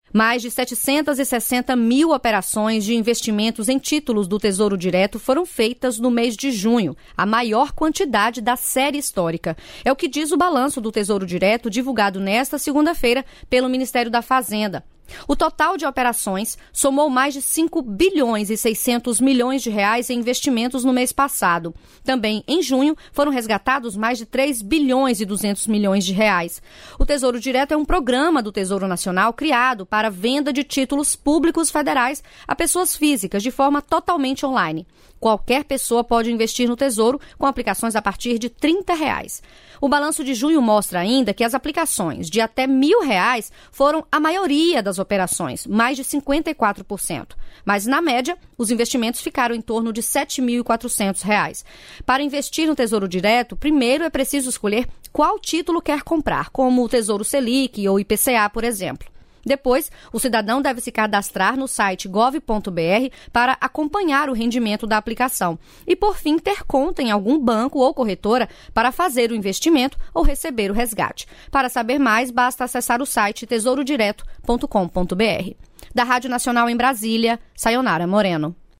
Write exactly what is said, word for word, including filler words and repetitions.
Mais de setecentas e sessenta mil operações de investimentos em títulos do Tesouro Direto foram feitas no mês de junho, a maior quantidade da série histórica. É o que diz o balanço do Tesouro Direto divulgado nesta segunda-feira pelo Ministério da Fazenda. O total de operações somou mais de cinco bilhões e seiscentos milhões de reais em investimentos no mês passado. Também, em junho, foram resgatados mais de três bilhões e duzentos milhões de reais. O Tesouro Direto é um programa do Tesouro Nacional criado para venda de títulos públicos federais a pessoas físicas de forma totalmente online. Qualquer pessoa pode investir no Tesouro com aplicações a partir de trinta reais. O balanço de junho mostra ainda que as aplicações de até mil reais foram a maioria das operações, mais de cinquenta e quatro por cento. Mas, na média, os investimentos ficaram em torno de sete mil e quatrocentos reais. Para investir no Tesouro Direto, primeiro é preciso escolher qual título quer comprar, como o Tesouro Selic ou I P C A, por exemplo. Depois, o cidadão deve se cadastrar no site gov ponto br para acompanhar o rendimento da aplicação e, por fim, ter conta em algum banco ou corretora para fazer o investimento ou receber o resgate. Para saber mais, basta acessar o site tesouro direto ponto com ponto br. Da Rádio Nacional em Brasília, Sayonara Moreno.